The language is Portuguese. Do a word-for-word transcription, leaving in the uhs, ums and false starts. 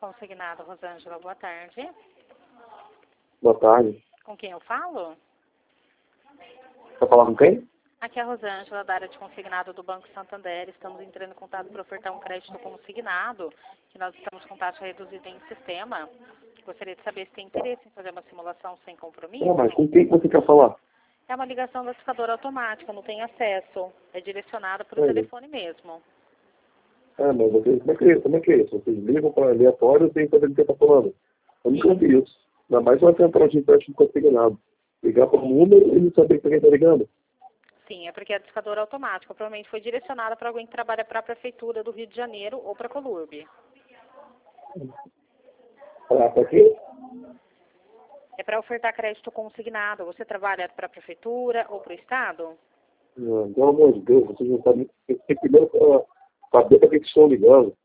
consignado, Rosângela, boa tarde. Boa tarde. Com quem eu falo? Tá falando com quem? Aqui é a Rosângela, da área de consignado do Banco Santander. Estamos entrando em contato para ofertar um crédito consignado, que nós estamos com taxa reduzida em sistema. Gostaria de saber se tem interesse em fazer uma simulação sem compromisso. Ah, mas com quem você quer falar? É uma ligação da discadora automática, não tem acesso. É direcionada para o É. telefone mesmo. Ah, mas você, como, é que, como é que é isso? Vocês ligam para aleatório e tem que saber do que está falando. Eu nunca vi isso. Ainda mais uma central de empréstimo consignado. Ligar para o número e não saber para quem está ligando. Sim, é porque é a discadora automática. Provavelmente foi direcionada para alguém que trabalha para a Prefeitura do Rio de Janeiro ou para a Colurb. Para quê? É para ofertar crédito consignado. Você trabalha para a Prefeitura ou para o Estado? Não, pelo amor de Deus, vocês não sabem. Você tem primeiro para saber para que estão ligando.